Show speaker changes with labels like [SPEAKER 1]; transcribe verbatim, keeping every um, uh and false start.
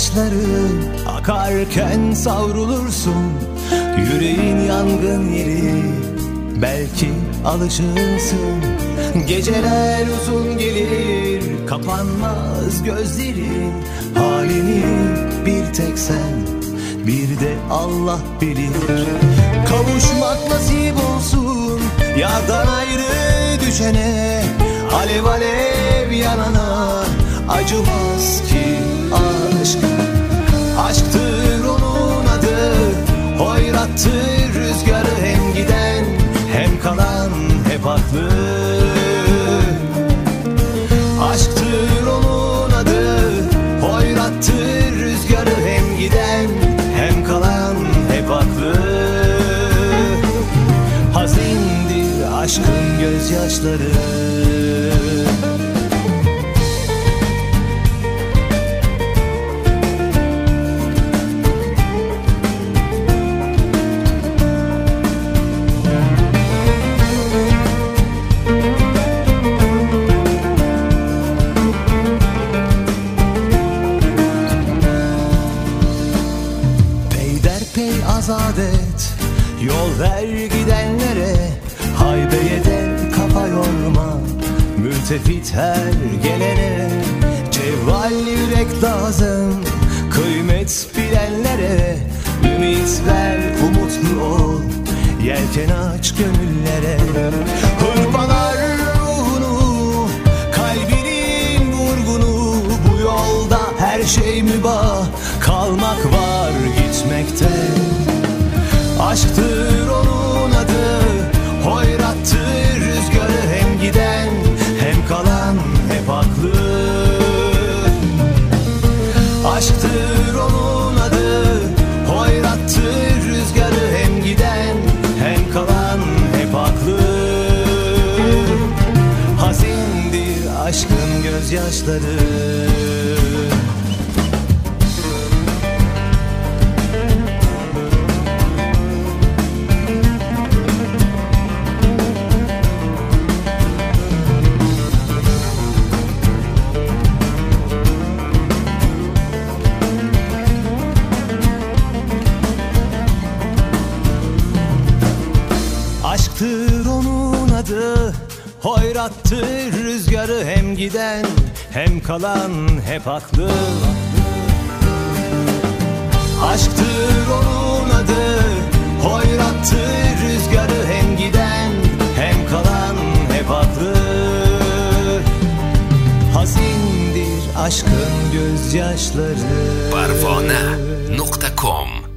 [SPEAKER 1] gözyaşları akarken savrulursun. Yüreğin yangın yeri, belki alışırsın. Geceler uzun gelir, kapanmaz gözlerin. Halini bir tek sen, bir de Allah bilir. Kavuşmak nasip olsun yardan ayrı düşene. Alev alev yanana acımaz ki aşk. Aşktır onun adı, hoyrattır rüzgarı. Hem giden hem kalan hep haklı. Aşktır onun adı, hoyrattır rüzgarı. Hem giden hem kalan hep haklı. Hazindir aşkın gözyaşları. Azadet, yol ver gidenlere. Haybeye de kafa yorma, mültefit her gelene. Cevval yürek lazım, kıymet bilenlere. Ümit ver, umutlu ol, yelken aç gönüllere. Hırpalar ruhunu, kalbinin vurgunu. Bu yolda her şey mübah, kalmak var gitmekte. Aşktır onun adı, hoyrattır rüzgarı. Hem giden hem kalan hep haklı. Aşktır onun adı, hoyrattır rüzgarı. Hem giden hem kalan hep haklı. Hazindir aşkın gözyaşları. Aşktır onun adı, hoyrattır rüzgarı. Hem giden hem kalan hep haklı. Aşktır onun adı, hoyrattır rüzgarı. Hem giden hem kalan hep haklı. Hazindir aşkın gözyaşları.
[SPEAKER 2] Parvona nokta com